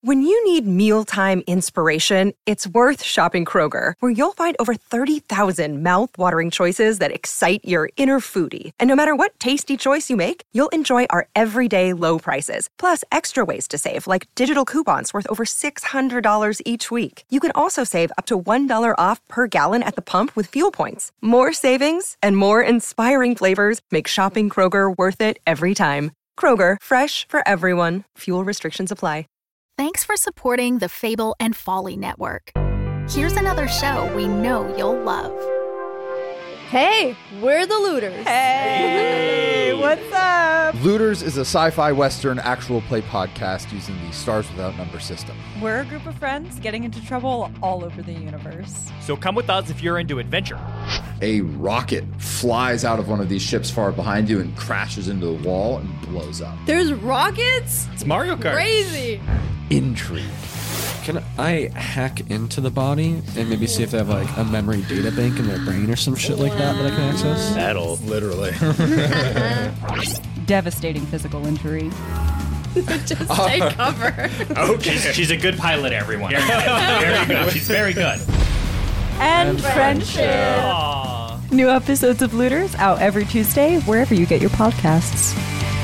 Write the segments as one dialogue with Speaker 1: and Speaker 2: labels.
Speaker 1: When you need mealtime inspiration, it's worth shopping Kroger, where you'll find over 30,000 mouth-watering choices that excite your inner foodie. And no matter what tasty choice you make, you'll enjoy our everyday low prices, plus extra ways to save, like digital coupons worth over $600 each week. You can also save up to $1 off per gallon at the pump with fuel points. More savings and more inspiring flavors make shopping Kroger worth it every time. Kroger, fresh for everyone. Fuel restrictions apply.
Speaker 2: Thanks for supporting the Fable and Folly Network. Here's another show we know you'll love.
Speaker 3: Hey, we're the Looters.
Speaker 4: Hey, what's up?
Speaker 5: Looters is a sci-fi western actual play podcast using the Stars Without Number system.
Speaker 4: We're a group of friends getting into trouble all over the universe.
Speaker 6: So come with us if you're into adventure.
Speaker 5: A rocket flies out of one of these ships far behind you and crashes into the wall and blows up.
Speaker 3: There's rockets?
Speaker 6: It's Mario Kart.
Speaker 3: Crazy.
Speaker 5: Intrigue.
Speaker 7: Can I hack into the body and maybe see if they have like a memory data bank in their brain or some shit like that I can access?
Speaker 6: That'll
Speaker 5: Literally.
Speaker 4: Devastating physical injury.
Speaker 3: Just take cover.
Speaker 6: Okay. She's a good pilot, everyone. Very good. She's very good.
Speaker 4: And friendship.
Speaker 6: Aww.
Speaker 4: New episodes of Looters out every Tuesday, wherever you get your podcasts.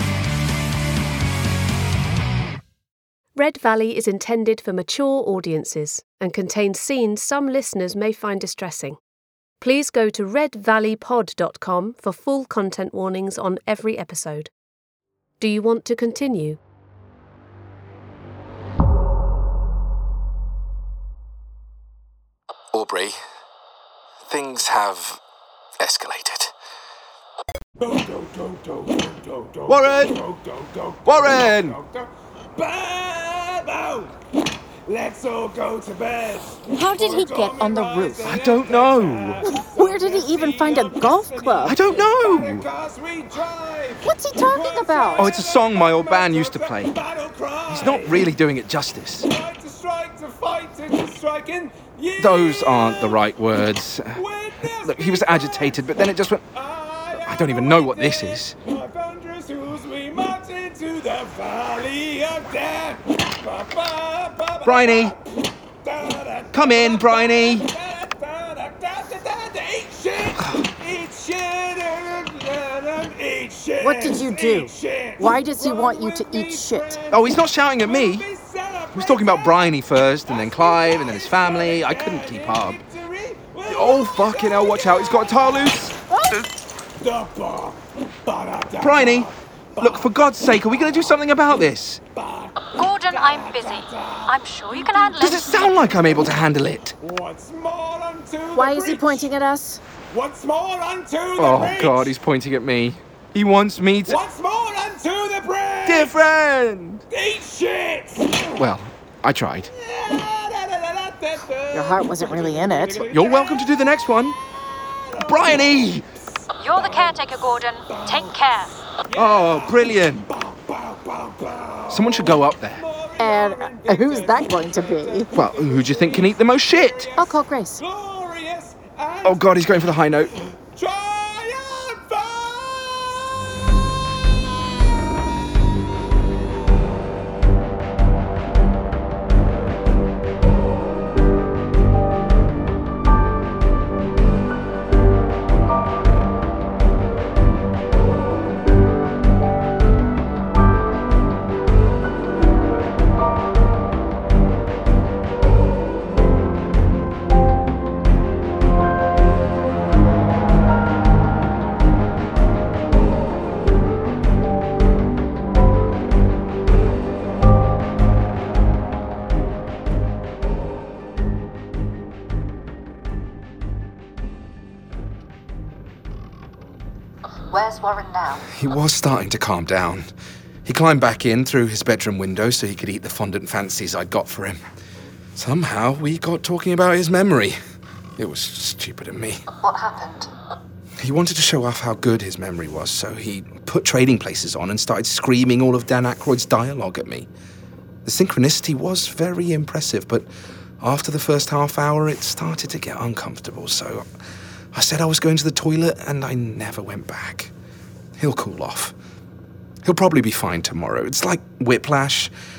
Speaker 8: Red Valley is intended for mature audiences and contains scenes some listeners may find distressing. Please go to redvalleypod.com for full content warnings on every episode. Do you want to continue?
Speaker 9: Aubrey, things have escalated.
Speaker 5: Warren! Warren!
Speaker 10: Let's all go to bed.
Speaker 11: How did he get on the roof?
Speaker 5: I don't know.
Speaker 11: Where did he even find a golf club?
Speaker 5: I don't know.
Speaker 11: What's he talking about?
Speaker 12: Oh, it's a song my old band used to play. He's not really doing it justice. Those aren't the right words. Look, he was agitated, but then it just went... I don't even know what this is. Bryony! Come in, Bryony!
Speaker 11: What did you do? Why does he want you to eat shit?
Speaker 12: Oh, he's not shouting at me. He was talking about Bryony first, and then Clive, and then his family. I couldn't keep up. Oh, fucking hell, watch out. He's got a tire loose. Bryony, look, for God's sake, are we going to do something about this?
Speaker 13: Gordon, I'm busy. I'm sure you can handle it.
Speaker 12: Does it sound like I'm able to handle it?
Speaker 11: Why is he pointing at us?
Speaker 12: Oh, God, he's pointing at me. He wants me to...
Speaker 10: What's more unto the bridge?
Speaker 12: Dear friend!
Speaker 10: Eat shit!
Speaker 12: Well, I tried.
Speaker 11: Your heart wasn't really in it.
Speaker 12: You're welcome to do the next one. Bryony!
Speaker 13: You're the caretaker, Gordon. Take care.
Speaker 12: Oh, brilliant. Someone should go up there.
Speaker 11: And who's that going to be?
Speaker 12: Well, who do you think can eat the most shit?
Speaker 11: I'll call Grace.
Speaker 12: Oh, God, he's going for the high note.
Speaker 13: Where's Warren now?
Speaker 12: He was starting to calm down. He climbed back in through his bedroom window so he could eat the fondant fancies I'd got for him. Somehow, we got talking about his memory. It was stupid of me.
Speaker 13: What happened?
Speaker 12: He wanted to show off how good his memory was, so he put Trading Places on and started screaming all of Dan Aykroyd's dialogue at me. The synchronicity was very impressive, but after the first half hour, it started to get uncomfortable, so I said I was going to the toilet, and I never went back. He'll cool off. He'll probably be fine tomorrow. It's like whiplash.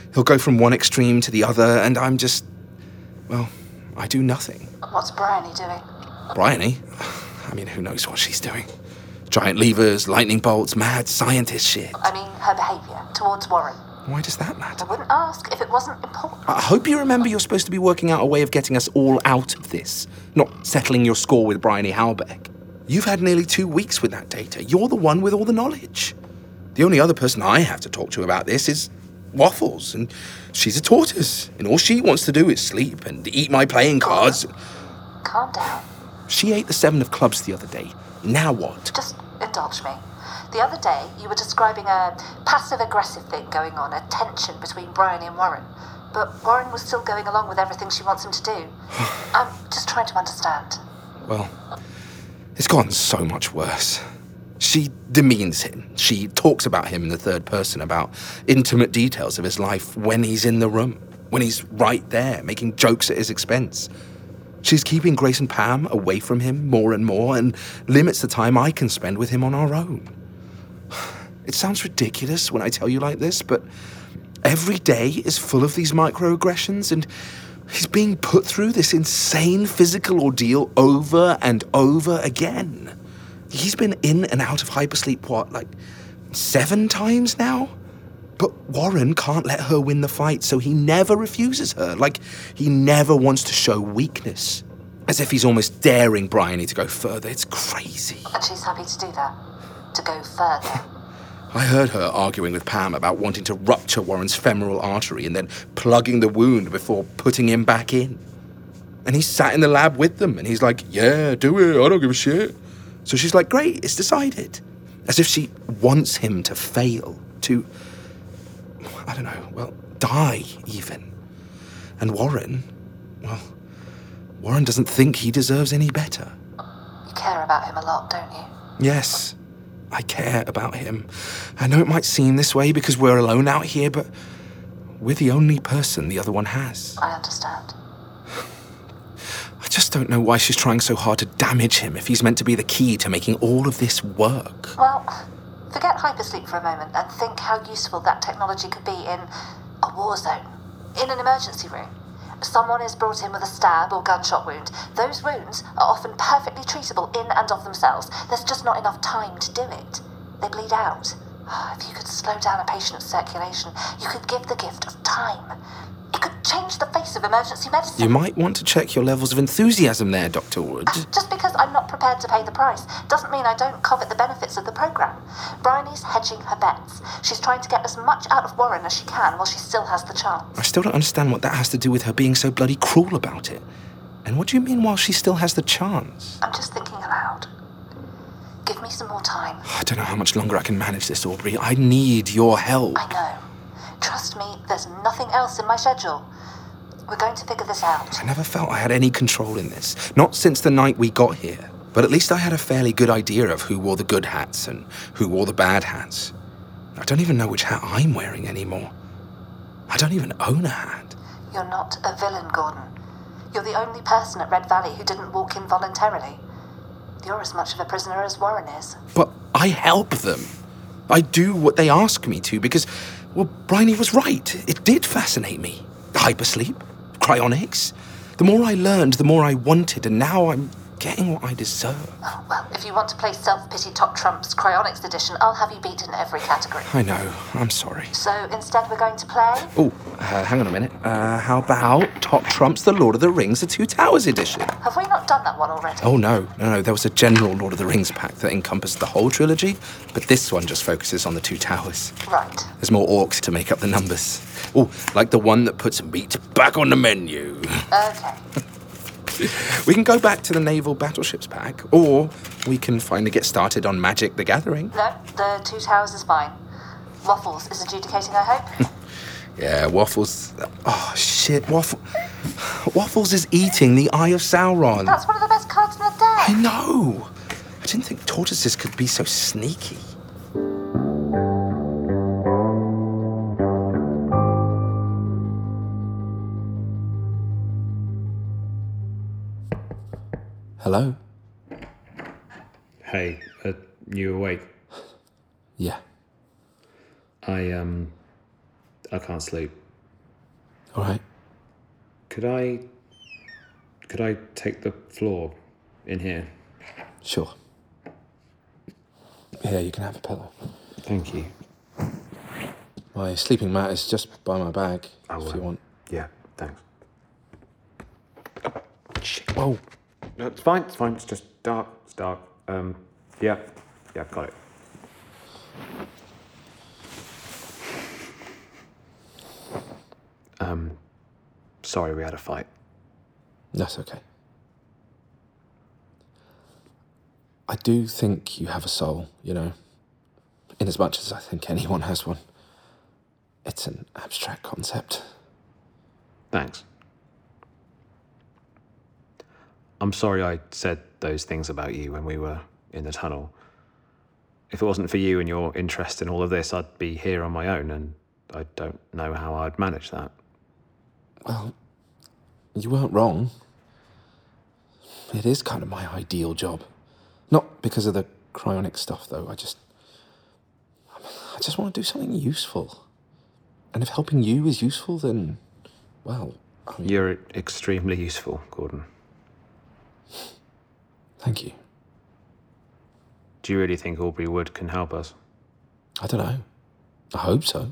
Speaker 12: He'll go from one extreme to the other, and I'm just... well, I do nothing.
Speaker 11: What's Bryony doing?
Speaker 12: Bryony? I mean, who knows what she's doing? Giant levers, lightning bolts, mad scientist shit.
Speaker 11: I mean, her behaviour towards Warren.
Speaker 12: Why does that matter?
Speaker 11: I wouldn't ask if it wasn't important.
Speaker 12: I hope you remember you're supposed to be working out a way of getting us all out of this, not settling your score with Bryony Halbeck. You've had nearly 2 weeks with that data. You're the one with all the knowledge. The only other person I have to talk to about this is Waffles, and she's a tortoise, and all she wants to do is sleep and eat my playing cards.
Speaker 11: Calm down.
Speaker 12: She ate the 7 of clubs the other day. Now what?
Speaker 11: Just indulge me. The other day, you were describing a passive-aggressive thing going on, a tension between Bryony and Warren. But Warren was still going along with everything she wants him to do. I'm just trying to understand.
Speaker 12: Well, it's gotten so much worse. She demeans him. She talks about him in the third person, about intimate details of his life when he's in the room, when he's right there, making jokes at his expense. She's keeping Grace and Pam away from him more and more and limits the time I can spend with him on our own. It sounds ridiculous when I tell you like this, but every day is full of these microaggressions, and he's being put through this insane physical ordeal over and over again. He's been in and out of hypersleep, what, like 7 times now? But Warren can't let her win the fight, so he never refuses her. Like, he never wants to show weakness. As if he's almost daring Bryony to go further. It's crazy.
Speaker 11: And she's happy to do that? To go further?
Speaker 12: I heard her arguing with Pam about wanting to rupture Warren's femoral artery and then plugging the wound before putting him back in. And he sat in the lab with them, and he's like, yeah, do it, I don't give a shit. So she's like, great, it's decided. As if she wants him to fail, to, I don't know, well, die even. And Warren, well, Warren doesn't think he deserves any better.
Speaker 11: You care about him a lot, don't you?
Speaker 12: Yes, I care about him. I know it might seem this way because we're alone out here, but we're the only person the other one has.
Speaker 11: I understand.
Speaker 12: I just don't know why she's trying so hard to damage him if he's meant to be the key to making all of this work.
Speaker 11: Well, forget hypersleep for a moment and think how useful that technology could be in a war zone, in an emergency room. Someone is brought in with a stab or gunshot wound. Those wounds are often perfectly treatable in and of themselves. There's just not enough time to do it. They bleed out. If you could slow down a patient's circulation, you could give the gift of time. It could change the face of emergency medicine.
Speaker 12: You might want to check your levels of enthusiasm there, Dr. Wood.
Speaker 11: Just because I'm not prepared to pay the price doesn't mean I don't covet the benefits of the program. Bryony's hedging her bets. She's trying to get as much out of Warren as she can while she still has the chance.
Speaker 12: I still don't understand what that has to do with her being so bloody cruel about it. And what do you mean while she still has the chance?
Speaker 11: I'm just thinking aloud. Give me some more time.
Speaker 12: I don't know how much longer I can manage this, Aubrey. I need your help.
Speaker 11: I know. Trust me, there's nothing else in my schedule. We're going to figure this out.
Speaker 12: I never felt I had any control in this. Not since the night we got here. But at least I had a fairly good idea of who wore the good hats and who wore the bad hats. I don't even know which hat I'm wearing anymore. I don't even own a hat.
Speaker 11: You're not a villain, Gordon. You're the only person at Red Valley who didn't walk in voluntarily. You're as much of a prisoner as Warren is.
Speaker 12: But I help them. I do what they ask me to because, well, Bryony was right. It did fascinate me. Hypersleep, cryonics. The more I learned, the more I wanted, and now I'm getting what I deserve.
Speaker 11: Oh, well, if you want to play self-pity top trumps cryonics edition, I'll have you beat in every category.
Speaker 12: I know. I'm sorry.
Speaker 11: So instead we're going to play?
Speaker 12: Oh, hang on a minute. How about Top Trumps The Lord of the Rings The Two Towers edition?
Speaker 11: Have we not done that one already?
Speaker 12: Oh, no. There was a general Lord of the Rings pack that encompassed the whole trilogy, but this one just focuses on the Two Towers.
Speaker 11: Right.
Speaker 12: There's more orcs to make up the numbers. Oh, like the one that puts meat back on the menu.
Speaker 11: Okay.
Speaker 12: We can go back to the naval battleships pack, or we can finally get started on Magic the Gathering.
Speaker 11: No, the Two Towers is fine. Waffles is adjudicating, I hope.
Speaker 12: Yeah, Waffles... Oh, shit, Waffles is eating the Eye of Sauron.
Speaker 11: That's one of the best cards in the deck.
Speaker 12: I know. I didn't think tortoises could be so sneaky. Hello?
Speaker 14: Hey, you awake?
Speaker 12: Yeah.
Speaker 14: I can't sleep.
Speaker 12: All right.
Speaker 14: Could I take the floor in here?
Speaker 12: Sure. Here, you can have a pillow.
Speaker 14: Thank you.
Speaker 12: My sleeping mat is just by my bag, if you want.
Speaker 14: Yeah, thanks.
Speaker 12: Shit. Whoa.
Speaker 14: No, it's fine, it's just dark, it's dark. Yeah, got it. Sorry we had a fight.
Speaker 12: That's okay. I do think you have a soul, you know, in as much as I think anyone has one. It's an abstract concept.
Speaker 14: Thanks. I'm sorry I said those things about you when we were in the tunnel. If it wasn't for you and your interest in all of this, I'd be here on my own, and I don't know how I'd manage that.
Speaker 12: Well, you weren't wrong. It is kind of my ideal job. Not because of the cryonic stuff, though. I just want to do something useful. And if helping you is useful, then, well, I mean...
Speaker 14: You're extremely useful, Gordon.
Speaker 12: Thank you.
Speaker 14: Do you really think Aubrey Wood can help us?
Speaker 12: I don't know. I hope so.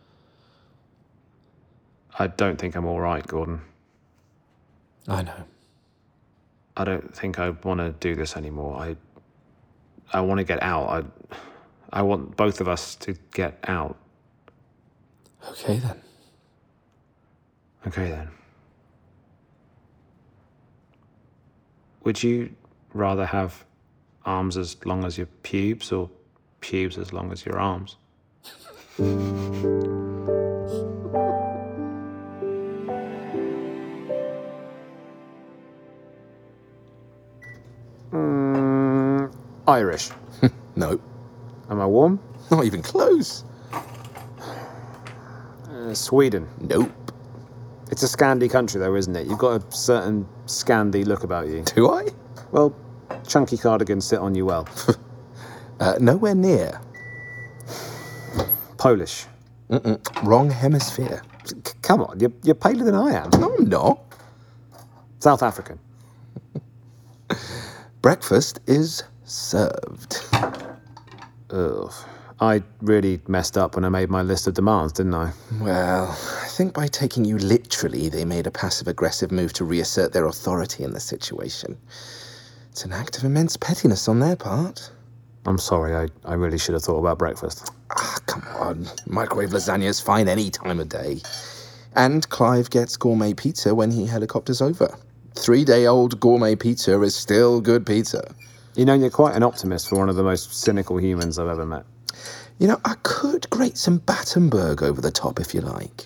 Speaker 14: I don't think I'm all right, Gordon.
Speaker 12: I know.
Speaker 14: I don't think I want to do this anymore. I want to get out. I want both of us to get out.
Speaker 12: Okay, then.
Speaker 14: Okay, then. Would you rather have arms as long as your pubes or pubes as long as your arms? Irish.
Speaker 12: No.
Speaker 14: Am I warm?
Speaker 12: Not even close.
Speaker 14: Sweden.
Speaker 12: Nope.
Speaker 14: It's a Scandi country, though, isn't it? You've got a certain Scandi look about you.
Speaker 12: Do I?
Speaker 14: Well, chunky cardigans sit on you well.
Speaker 12: Nowhere near.
Speaker 14: Polish.
Speaker 12: Wrong hemisphere.
Speaker 14: Come on, you're paler than I am.
Speaker 12: No, I'm not.
Speaker 14: South African.
Speaker 12: Breakfast is served.
Speaker 14: Ugh. I really messed up when I made my list of demands, didn't I?
Speaker 12: Well, I think by taking you literally, they made a passive-aggressive move to reassert their authority in the situation. It's an act of immense pettiness on their part.
Speaker 14: I'm sorry, I really should have thought about breakfast.
Speaker 12: Come on. Microwave lasagna's fine any time of day. And Clive gets gourmet pizza when he helicopters over. 3-day-old gourmet pizza is still good pizza.
Speaker 14: You know, you're quite an optimist for one of the most cynical humans I've ever met.
Speaker 12: You know, I could grate some Battenberg over the top if you like.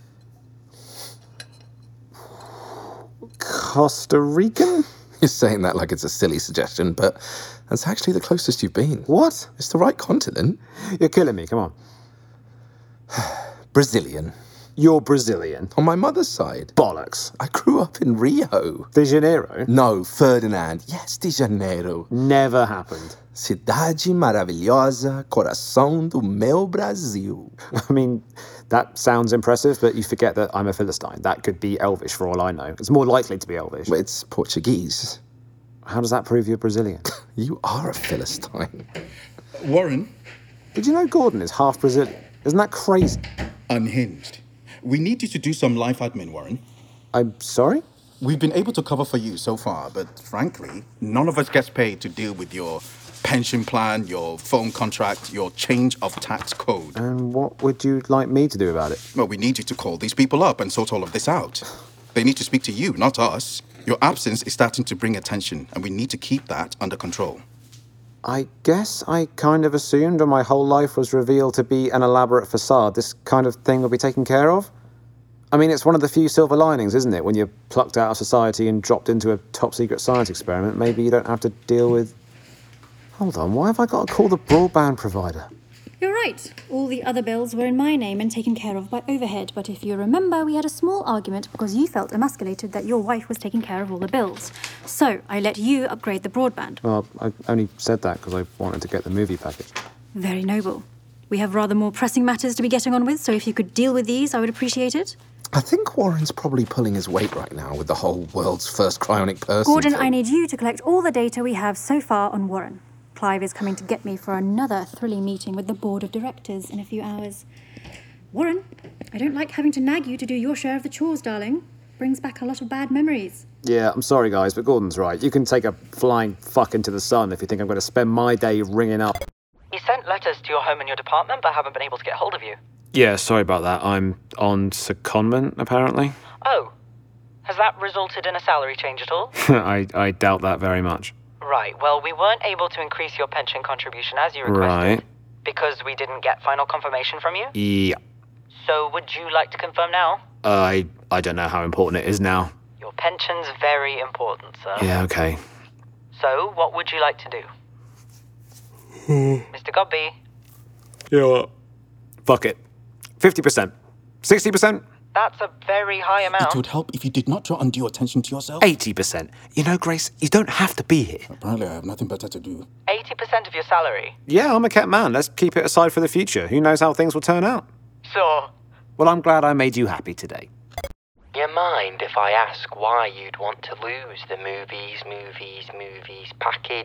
Speaker 14: Costa Rican?
Speaker 12: You're saying that like it's a silly suggestion, but that's actually the closest you've been.
Speaker 14: What?
Speaker 12: It's the right continent.
Speaker 14: You're killing me, come on.
Speaker 12: Brazilian.
Speaker 14: You're Brazilian?
Speaker 12: On my mother's side.
Speaker 14: Bollocks.
Speaker 12: I grew up in Rio.
Speaker 14: De Janeiro?
Speaker 12: No, Ferdinand. Yes, De Janeiro.
Speaker 14: Never happened.
Speaker 12: Cidade maravilhosa, coração do meu Brasil.
Speaker 14: I mean, that sounds impressive, but you forget that I'm a Philistine. That could be Elvish for all I know. It's more likely to be Elvish.
Speaker 12: Well, it's Portuguese.
Speaker 14: How does that prove you're Brazilian?
Speaker 12: You are a Philistine.
Speaker 15: Warren?
Speaker 14: Did you know Gordon is half Brazilian? Isn't that crazy?
Speaker 15: Unhinged. We need you to do some life admin, Warren.
Speaker 14: I'm sorry?
Speaker 15: We've been able to cover for you so far, but frankly, none of us gets paid to deal with your pension plan, your phone contract, your change of tax code.
Speaker 14: And what would you like me to do about it?
Speaker 15: Well, we need you to call these people up and sort all of this out. They need to speak to you, not us. Your absence is starting to bring attention, and we need to keep that under control.
Speaker 14: I guess I kind of assumed when my whole life was revealed to be an elaborate facade, this kind of thing would be taken care of. I mean, it's one of the few silver linings, isn't it? When you're plucked out of society and dropped into a top-secret science experiment, maybe you don't have to deal with... Hold on, why have I got to call the broadband provider?
Speaker 16: You're right. All the other bills were in my name and taken care of by overhead, but if you remember, we had a small argument because you felt emasculated that your wife was taking care of all the bills. So I let you upgrade the broadband.
Speaker 14: Well, I only said that because I wanted to get the movie package.
Speaker 16: Very noble. We have rather more pressing matters to be getting on with, so if you could deal with these, I would appreciate it.
Speaker 12: I think Warren's probably pulling his weight right now with the whole world's first cryonic person.
Speaker 16: Gordon,
Speaker 12: thing.
Speaker 16: I need you to collect all the data we have so far on Warren. Clive is coming to get me for another thrilling meeting with the board of directors in a few hours. Warren, I don't like having to nag you to do your share of the chores, darling. Brings back a lot of bad memories.
Speaker 14: Yeah, I'm sorry, guys, but Gordon's right. You can take a flying fuck into the sun if you think I'm going to spend my day ringing up.
Speaker 17: You sent letters to your home and your department, but haven't been able to get hold of you.
Speaker 14: Yeah, sorry about that. I'm on secondment, apparently.
Speaker 17: Oh. Has that resulted in a salary change at all?
Speaker 14: I doubt that very much.
Speaker 17: Right, well, we weren't able to increase your pension contribution as you requested.
Speaker 14: Right.
Speaker 17: Because we didn't get final confirmation from you?
Speaker 14: Yeah.
Speaker 17: So would you like to confirm now?
Speaker 14: I don't know how important it is now.
Speaker 17: Your pension's very important, sir.
Speaker 14: Yeah, okay.
Speaker 17: So, what would you like to do? Mr. Godby?
Speaker 14: You know what? Fuck it. 50%. 60%?
Speaker 17: That's a very high amount.
Speaker 15: It would help if you did not draw undue attention to yourself.
Speaker 14: 80%. You know, Grace, you don't have to be here.
Speaker 15: Apparently, I have nothing better to do.
Speaker 17: 80% of your salary?
Speaker 14: Yeah, I'm a kept man. Let's keep it aside for the future. Who knows how things will turn out?
Speaker 17: Sure.
Speaker 14: Well, I'm glad I made you happy today.
Speaker 18: You mind if I ask why you'd want to lose the movies package?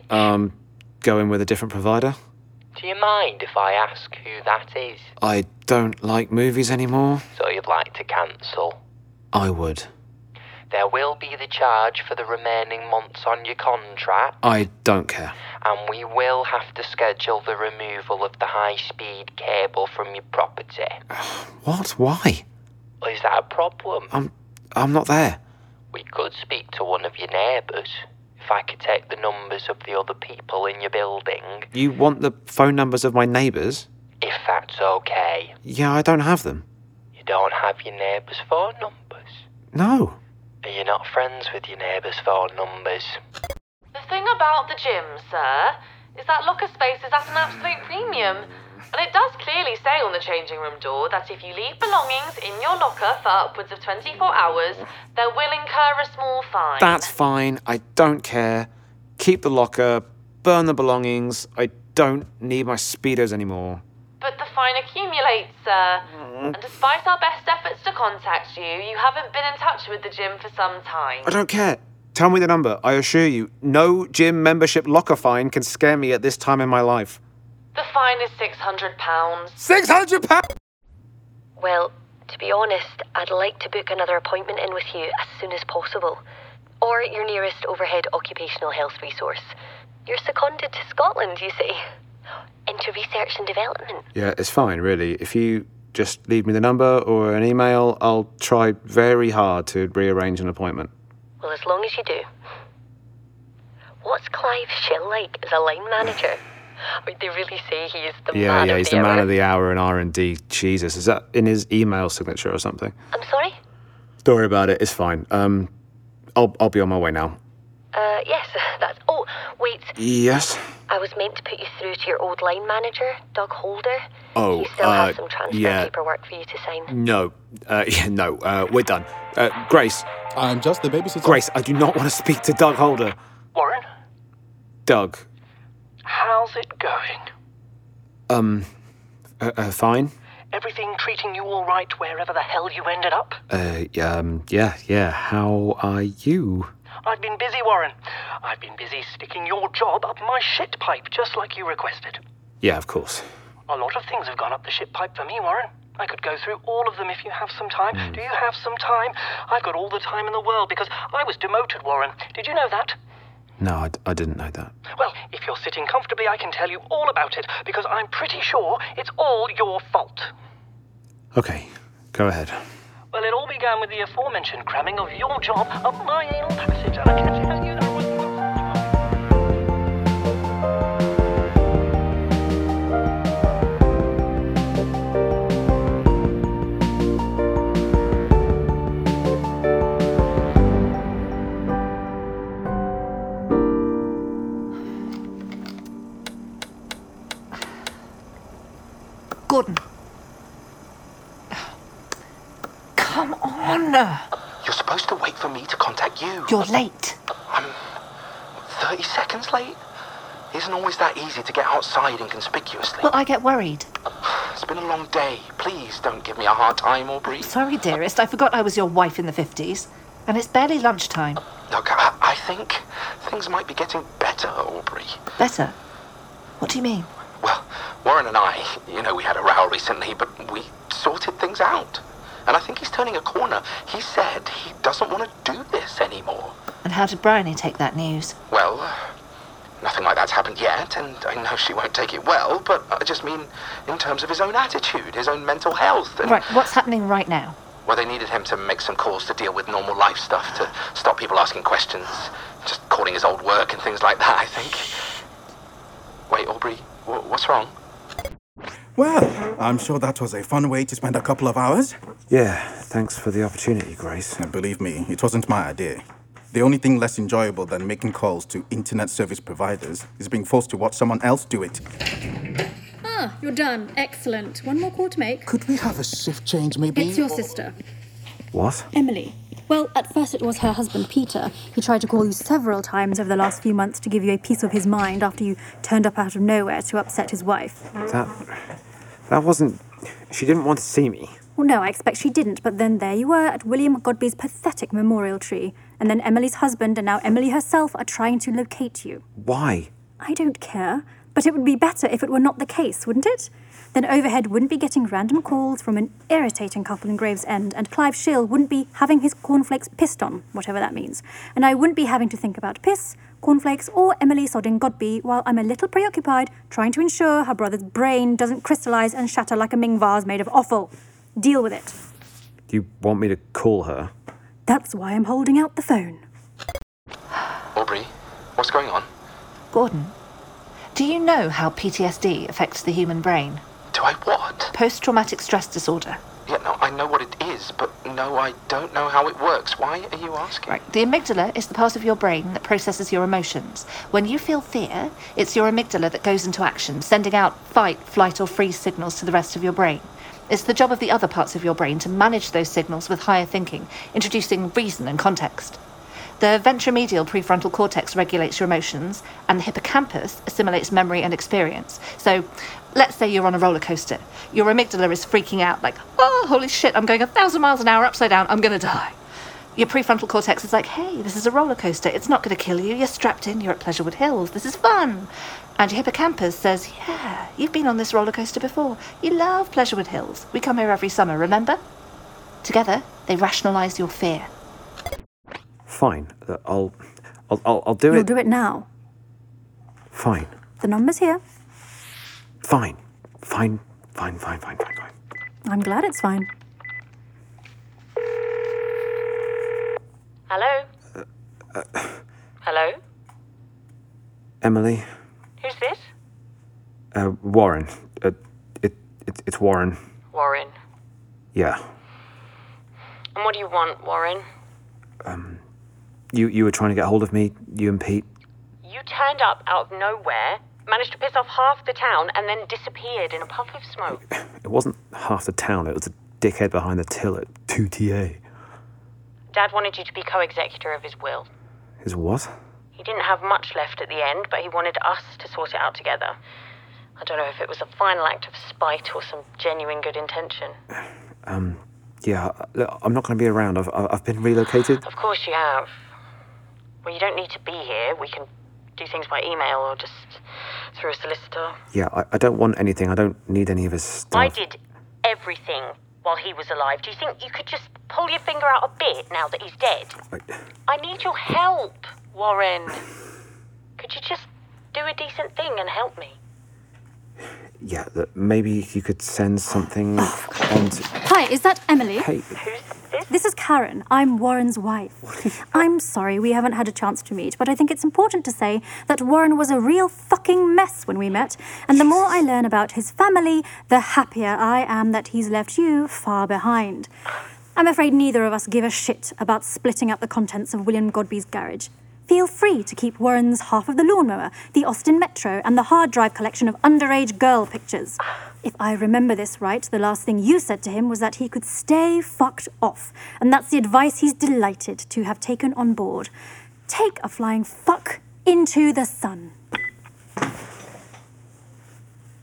Speaker 14: Go in with a different provider?
Speaker 18: Do you mind if I ask who that is?
Speaker 14: I don't like movies anymore.
Speaker 18: So you'd like to cancel?
Speaker 14: I would.
Speaker 18: There will be the charge for the remaining months on your contract.
Speaker 14: I don't care.
Speaker 18: And we will have to schedule the removal of the high-speed cable from your property.
Speaker 14: What? Why?
Speaker 18: Is that a problem?
Speaker 14: I'm not there.
Speaker 18: We could speak to one of your neighbours. If I could take the numbers of the other people in your building.
Speaker 14: You want the phone numbers of my neighbours?
Speaker 18: If that's okay.
Speaker 14: Yeah, I don't have them.
Speaker 18: You don't have your neighbours' phone numbers?
Speaker 14: No.
Speaker 18: Are you not friends with your neighbours' phone numbers?
Speaker 19: The thing about the gym, sir, is that locker space is at an absolute premium. And it does clearly say on the changing room door that if you leave belongings in your locker for upwards of 24 hours, they will incur a small fine.
Speaker 14: That's fine. I don't care. Keep the locker. Burn the belongings. I don't need my Speedos anymore.
Speaker 19: But the fine accumulates, sir. And despite our best efforts to contact you, you haven't been in touch with the gym for some time.
Speaker 14: I don't care. Tell me the number. I assure you, no gym membership locker fine can scare me at this time in my life.
Speaker 19: The fine is £600.
Speaker 14: £600?
Speaker 20: Well, to be honest, I'd like to book another appointment in with you as soon as possible. Or your nearest overhead occupational health resource. You're seconded to Scotland, you see. Into research and development.
Speaker 14: Yeah, it's fine, really. If you just leave me the number or an email, I'll try very hard to rearrange an appointment.
Speaker 20: Well, as long as you do. What's Clive Schill like as a line manager? Would they really say he is the man of the hour?
Speaker 14: Yeah, he's the man of the hour in R&D. Jesus, is that in his email signature or something?
Speaker 20: I'm sorry?
Speaker 14: Don't worry about it, it's fine. I'll be on my way now.
Speaker 20: Yes, that's... Oh, wait.
Speaker 14: Yes?
Speaker 20: I was meant to put you through to your old line manager, Doug Holder.
Speaker 14: Oh,
Speaker 20: he still has some transfer
Speaker 14: yeah.
Speaker 20: paperwork for you to sign.
Speaker 14: No. We're done. Grace.
Speaker 15: I'm just the babysitter.
Speaker 14: Grace, I do not want to speak to Doug Holder.
Speaker 18: Warren?
Speaker 14: Doug.
Speaker 18: How's it going?
Speaker 14: Fine.
Speaker 18: Everything treating you all right wherever the hell you ended up?
Speaker 14: Yeah. How are you?
Speaker 18: I've been busy, Warren. I've been busy sticking your job up my shit pipe, just like you requested.
Speaker 14: Yeah, of course.
Speaker 18: A lot of things have gone up the shit pipe for me, Warren. I could go through all of them if you have some time. Do you have some time? I've got all the time in the world because I was demoted, Warren. Did you know that?
Speaker 14: No, I didn't know that.
Speaker 18: Well, if you're sitting comfortably, I can tell you all about it because I'm pretty sure it's all your fault.
Speaker 14: Okay, go ahead.
Speaker 18: Well, it all began with the aforementioned cramming of your job up my anal passage, and I can tell you that
Speaker 21: Gordon. Come on.
Speaker 9: You're supposed to wait for me to contact you.
Speaker 21: You're late.
Speaker 9: I'm 30 seconds late. He isn't always that easy to get outside inconspicuously.
Speaker 21: Well, I get worried.
Speaker 9: It's been a long day. Please don't give me a hard time, Aubrey.
Speaker 21: Sorry, dearest. I forgot I was your wife in the 50s. And it's barely lunchtime.
Speaker 9: Look, I think things might be getting better, Aubrey.
Speaker 21: Better? What do you mean?
Speaker 9: Well, Warren and I, we had a row recently, but we sorted things out. And I think he's turning a corner. He said he doesn't want to do this anymore.
Speaker 21: And how did Bryony take that news?
Speaker 9: Well, nothing like that's happened yet, and I know she won't take it well, but I just mean in terms of his own attitude, his own mental health. And...
Speaker 21: Right, what's happening right now?
Speaker 9: Well, they needed him to make some calls to deal with normal life stuff, to stop people asking questions, just calling his old work and things like that, I think. Wait, Aubrey, what's wrong?
Speaker 15: Well, I'm sure that was a fun way to spend a couple of hours.
Speaker 14: Yeah, thanks for the opportunity, Grace.
Speaker 15: And believe me, it wasn't my idea. The only thing less enjoyable than making calls to internet service providers is being forced to watch someone else do it.
Speaker 16: Ah, you're done. Excellent. One more call to make.
Speaker 15: Could we have a shift change, maybe?
Speaker 16: It's your sister.
Speaker 14: What?
Speaker 16: Emily. Well, at first it was her husband, Peter. He tried to call you several times over the last few months to give you a piece of his mind after you turned up out of nowhere to upset his wife.
Speaker 14: That wasn't... She didn't want to see me.
Speaker 16: Well, no, I expect she didn't, but then there you were at William Godby's pathetic memorial tree. And then Emily's husband and now Emily herself are trying to locate you.
Speaker 14: Why?
Speaker 16: I don't care, but it would be better if it were not the case, wouldn't it? Then Overhead wouldn't be getting random calls from an irritating couple in Gravesend, and Clive Schill wouldn't be having his cornflakes pissed on, whatever that means. And I wouldn't be having to think about piss, cornflakes, or Emily sodding Godby while I'm a little preoccupied trying to ensure her brother's brain doesn't crystallise and shatter like a Ming vase made of offal. Deal with it.
Speaker 14: Do you want me to call her?
Speaker 16: That's why I'm holding out the phone.
Speaker 9: Aubrey, what's going on?
Speaker 21: Gordon, do you know how PTSD affects the human brain?
Speaker 9: Do I what?
Speaker 21: Post-traumatic stress disorder.
Speaker 9: Yeah, no, I know what it is, but no, I don't know how it works. Why are you asking?
Speaker 21: Right. The amygdala is the part of your brain that processes your emotions. When you feel fear, it's your amygdala that goes into action, sending out fight, flight, or freeze signals to the rest of your brain. It's the job of the other parts of your brain to manage those signals with higher thinking, introducing reason and context. The ventromedial prefrontal cortex regulates your emotions, and the hippocampus assimilates memory and experience. So, let's say you're on a roller coaster. Your amygdala is freaking out like, oh, holy shit, I'm going 1,000 miles an hour upside down, I'm going to die. Your prefrontal cortex is like, hey, this is a roller coaster, it's not going to kill you, you're strapped in, you're at Pleasurewood Hills, this is fun. And your hippocampus says, yeah, you've been on this roller coaster before. You love Pleasurewood Hills. We come here every summer, remember? Together, they rationalise your fear.
Speaker 14: Fine. I'll do it.
Speaker 16: You'll do it now.
Speaker 14: Fine.
Speaker 16: The number's here.
Speaker 14: Fine. I'm
Speaker 16: glad it's fine.
Speaker 21: Hello? Hello?
Speaker 14: Emily?
Speaker 21: Who's this?
Speaker 14: Warren. It's Warren.
Speaker 21: Warren.
Speaker 14: Yeah.
Speaker 21: And what do you want, Warren?
Speaker 14: You were trying to get hold of me, you and Pete.
Speaker 21: You turned up out of nowhere, managed to piss off half the town, and then disappeared in a puff of smoke.
Speaker 14: It wasn't half the town, it was a dickhead behind the till at 2TA.
Speaker 21: Dad wanted you to be co-executor of his will.
Speaker 14: His what?
Speaker 21: He didn't have much left at the end, but he wanted us to sort it out together. I don't know if it was a final act of spite or some genuine good intention.
Speaker 14: Yeah, look, I'm not going to be around. I've been relocated.
Speaker 21: Of course you have. Well, you don't need to be here. We can do things by email or just through a solicitor.
Speaker 14: Yeah, I don't want anything. I don't need any of his stuff.
Speaker 21: I did everything while he was alive. Do you think you could just pull your finger out a bit now that he's dead? I need your help, Warren. Could you just do a decent thing and help me?
Speaker 14: Yeah, maybe you could send something on to...
Speaker 16: Hi, is that Emily?
Speaker 14: Hey.
Speaker 16: This is Karen. I'm Warren's wife. I'm sorry we haven't had a chance to meet, but I think it's important to say that Warren was a real fucking mess when we met, and the more I learn about his family, the happier I am that he's left you far behind. I'm afraid neither of us give a shit about splitting up the contents of William Godby's garage. Feel free to keep Warren's half of the lawnmower, the Austin Metro, and the hard drive collection of underage girl pictures. If I remember this right, the last thing you said to him was that he could stay fucked off, and that's the advice he's delighted to have taken on board. Take a flying fuck into the sun.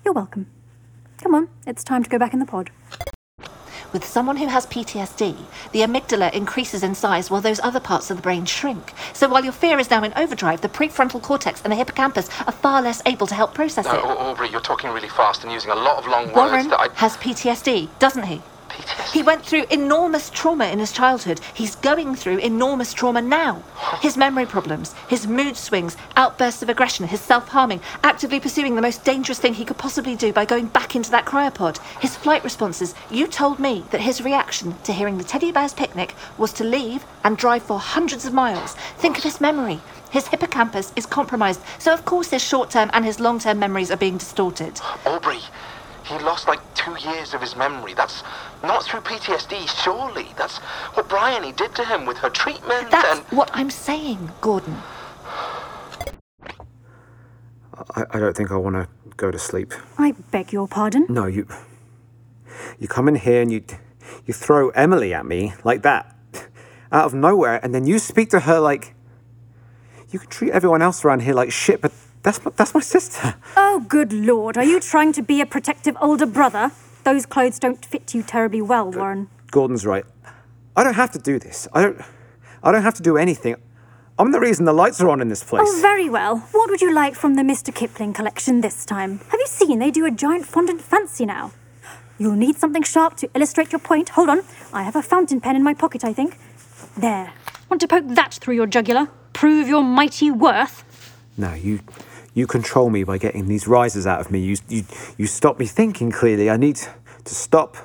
Speaker 16: You're welcome. Come on, it's time to go back in the pod.
Speaker 21: With someone who has PTSD, the amygdala increases in size while those other parts of the brain shrink. So while your fear is now in overdrive, the prefrontal cortex and the hippocampus are far less able to help process it.
Speaker 9: Aubrey, you're talking really fast and using a lot of long words
Speaker 21: Warren
Speaker 9: that I...
Speaker 21: has PTSD, doesn't he? He went through enormous trauma in his childhood. He's going through enormous trauma now. His memory problems, his mood swings, outbursts of aggression, his self-harming, actively pursuing the most dangerous thing he could possibly do by going back into that cryopod. His flight responses. You told me that his reaction to hearing the teddy bear's picnic was to leave and drive for hundreds of miles. Think of his memory. His hippocampus is compromised, so of course his short-term and his long-term memories are being distorted.
Speaker 9: Aubrey, he lost like 2 years of his memory. That's not through PTSD, surely. That's what Bryony did to him with her treatment.
Speaker 21: That's what I'm saying, Gordon.
Speaker 14: I don't think I want to go to sleep.
Speaker 16: I beg your pardon?
Speaker 14: No, you come in here and you throw Emily at me like that, out of nowhere, and then you speak to her like... You can treat everyone else around here like shit, but that's my sister.
Speaker 16: Oh, good Lord. Are you trying to be a protective older brother? Those clothes don't fit you terribly well, Warren.
Speaker 14: Gordon's right. I don't have to do this. I don't have to do anything. I'm the reason the lights are on in this place.
Speaker 16: Oh, very well. What would you like from the Mr. Kipling collection this time? Have you seen they do a giant fondant fancy now? You'll need something sharp to illustrate your point. Hold on. I have a fountain pen in my pocket, I think. There. Want to poke that through your jugular? Prove your mighty worth?
Speaker 14: No, you control me by getting these risers out of me. You stop me thinking clearly. I need to stop.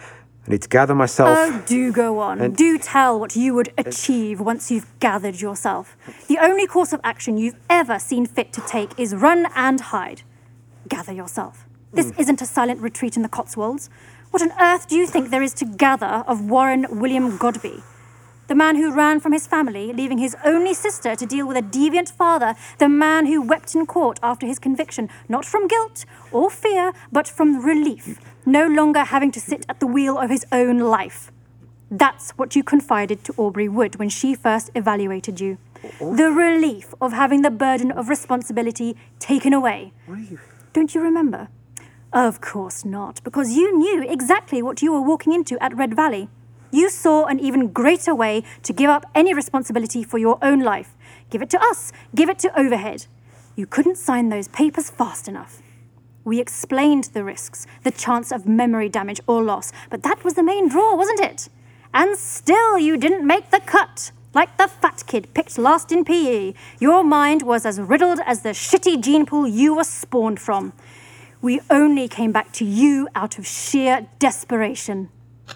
Speaker 14: I need to gather myself.
Speaker 16: Oh, do go on. Do tell what you would achieve once you've gathered yourself. The only course of action you've ever seen fit to take is run and hide. Gather yourself. This isn't a silent retreat in the Cotswolds. What on earth do you think there is to gather of Warren William Godby? The man who ran from his family, leaving his only sister to deal with a deviant father, the man who wept in court after his conviction, not from guilt or fear, but from relief, no longer having to sit at the wheel of his own life. That's what you confided to Aubrey Wood when she first evaluated you. The relief of having the burden of responsibility taken away. Don't you remember? Of course not, because you knew exactly what you were walking into at Red Valley. You saw an even greater way to give up any responsibility for your own life. Give it to us. Give it to Overhead. You couldn't sign those papers fast enough. We explained the risks, the chance of memory damage or loss, but that was the main draw, wasn't it? And still you didn't make the cut. Like the fat kid picked last in PE. Your mind was as riddled as the shitty gene pool you were spawned from. We only came back to you out of sheer desperation.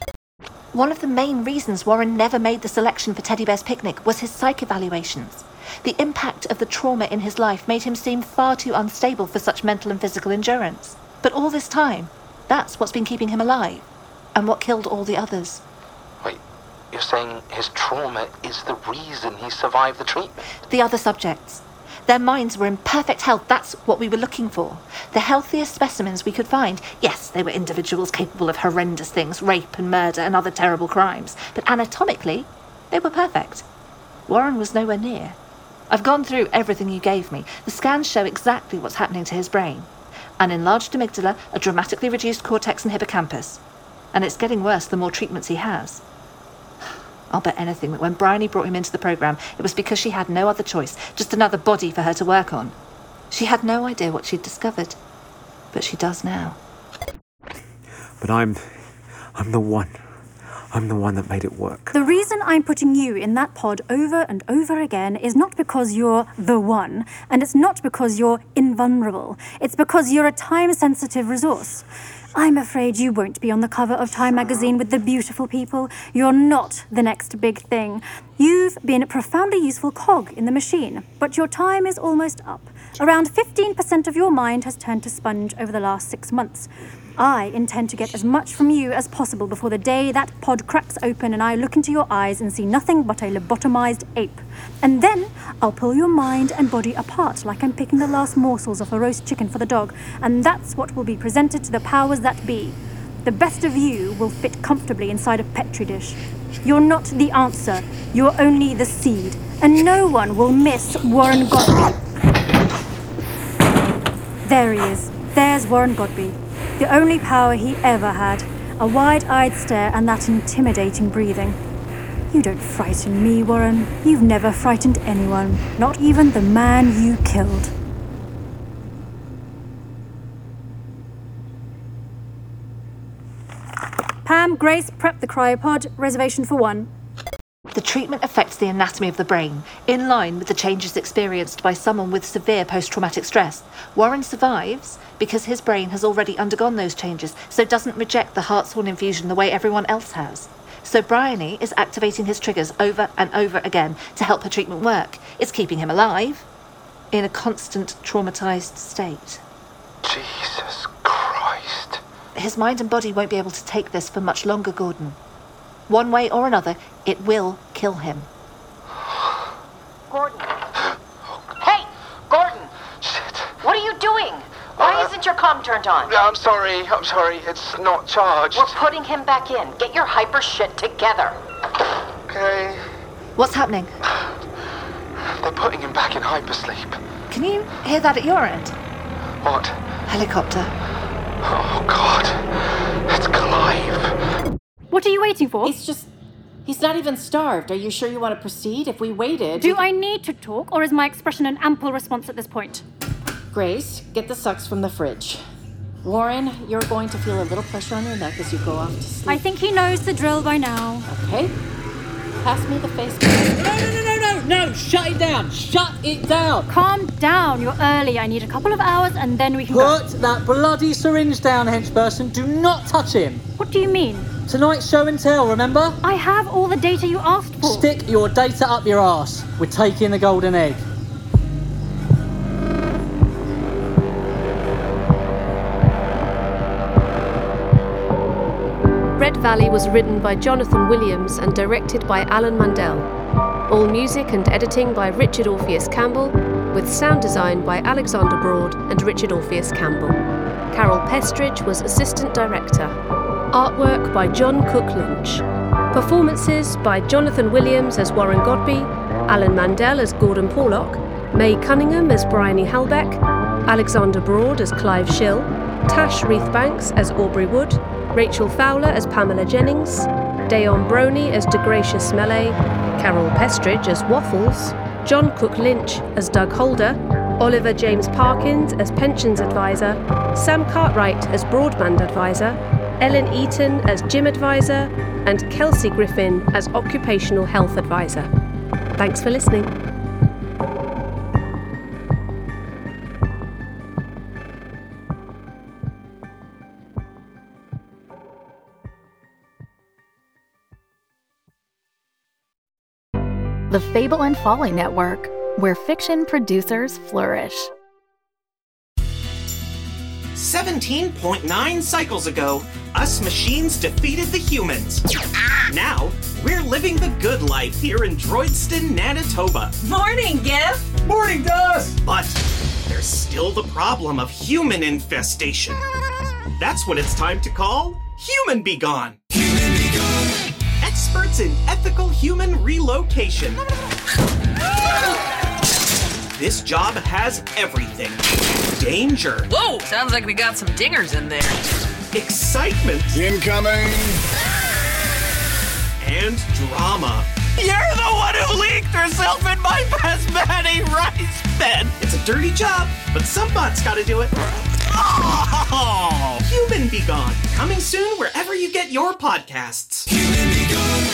Speaker 21: One of the main reasons Warren never made the selection for Teddy Bear's Picnic was his psych evaluations. The impact of the trauma in his life made him seem far too unstable for such mental and physical endurance. But all this time, that's what's been keeping him alive, and what killed all the others.
Speaker 9: Wait, you're saying his trauma is the reason he survived the treatment?
Speaker 21: The other subjects. Their minds were in perfect health. That's what we were looking for. The healthiest specimens we could find. Yes, they were individuals capable of horrendous things, rape and murder and other terrible crimes. But anatomically, they were perfect. Warren was nowhere near. I've gone through everything you gave me. The scans show exactly what's happening to his brain. An enlarged amygdala, a dramatically reduced cortex and hippocampus. And it's getting worse the more treatments he has. I'll bet anything that when Bryony brought him into the programme, it was because she had no other choice, just another body for her to work on. She had no idea what she'd discovered, but she does now.
Speaker 14: But I'm the one. I'm the one that made it work.
Speaker 16: The reason I'm putting you in that pod over and over again is not because you're the one, and it's not because you're invulnerable. It's because you're a time-sensitive resource. I'm afraid you won't be on the cover of Time magazine with the beautiful people. You're not the next big thing. You've been a profoundly useful cog in the machine, but your time is almost up. Around 15% of your mind has turned to sponge over the last 6 months. I intend to get as much from you as possible before the day that pod cracks open and I look into your eyes and see nothing but a lobotomized ape. And then I'll pull your mind and body apart like I'm picking the last morsels off a roast chicken for the dog, and that's what will be presented to the powers that be. The best of you will fit comfortably inside a Petri dish. You're not the answer, you're only the seed, and no one will miss Warren Godby. There he is. There's Warren Godby. The only power he ever had. A wide-eyed stare and that intimidating breathing. You don't frighten me, Warren. You've never frightened anyone. Not even the man you killed. Pam, Grace, prep the cryopod. Reservation for 1.
Speaker 21: The treatment affects the anatomy of the brain, in line with the changes experienced by someone with severe post-traumatic stress. Warren survives because his brain has already undergone those changes, so doesn't reject the Hartshorn infusion the way everyone else has. So Bryony is activating his triggers over and over again to help her treatment work. It's keeping him alive, in a constant traumatized state.
Speaker 9: Jesus Christ.
Speaker 21: His mind and body won't be able to take this for much longer, Gordon. One way or another, it will kill him.
Speaker 13: Gordon. Hey, Gordon.
Speaker 9: Shit.
Speaker 13: What are you doing? Why isn't your comm turned on?
Speaker 9: I'm sorry. It's not charged.
Speaker 13: We're putting him back in. Get your hyper shit together.
Speaker 9: Okay.
Speaker 21: What's happening?
Speaker 9: They're putting him back in hypersleep.
Speaker 21: Can you hear that at your end?
Speaker 9: What?
Speaker 21: Helicopter.
Speaker 9: Oh, God. It's Clive.
Speaker 16: What are you waiting for?
Speaker 1: He's not even starved. Are you sure you want to proceed? If we waited...
Speaker 16: Do I need to talk, or is my expression an ample response at this point?
Speaker 1: Grace, get the sucks from the fridge. Warren, you're going to feel a little pressure on your neck as you go off to sleep.
Speaker 16: I think he knows the drill by now.
Speaker 1: Okay. Pass me the face mask.
Speaker 22: No! Shut it down! Shut it down!
Speaker 16: Calm down. You're early. I need a couple of hours, and then we can go.
Speaker 22: Put that bloody syringe down, henchperson. Do not touch him.
Speaker 16: What do you mean?
Speaker 22: Tonight's show and tell, remember?
Speaker 16: I have all the data you asked for.
Speaker 22: Stick your data up your arse. We're taking the golden egg.
Speaker 8: Red Valley was written by Jonathan Williams and directed by Alan Mandel. All music and editing by Richard Orpheus Campbell, with sound design by Alexander Broad and Richard Orpheus Campbell. Carol Pestridge was assistant director. Artwork by John Cook Lynch. Performances by Jonathan Williams as Warren Godby, Alan Mandel as Gordon Porlock, May Cunningham as Bryony Halbeck, Alexander Broad as Clive Schill, Tash Reith-Banks as Aubrey Wood, Rachel Fowler as Pamela Jennings, Dayon Broney as DeGracious Melee, Carol Pestridge as Waffles, John Cook Lynch as Doug Holder, Oliver James Parkins as Pensions Advisor, Sam Cartwright as Broadband Advisor, Ellen Eaton as Gym Advisor, and Kelsey Griffin as Occupational Health Advisor. Thanks for listening.
Speaker 2: The Fable and Folly Network, where fiction producers flourish.
Speaker 23: 17.9 cycles ago, us machines defeated the humans. Now, we're living the good life here in Droidston, Manitoba.
Speaker 24: Morning, Gif!
Speaker 23: Morning, Dust! But there's still the problem of human infestation. That's what it's time to call Human Be Gone. Human Be Gone! Experts in ethical human relocation. This job has everything. Danger.
Speaker 24: Whoa! Sounds like we got some dingers in there.
Speaker 23: Excitement.
Speaker 10: Incoming.
Speaker 23: And drama. You're the one who leaked herself in my basmati rice bed. It's a dirty job, but some bot's gotta do it. Oh! Human Be Gone. Coming soon wherever you get your podcasts. Human Be Gone.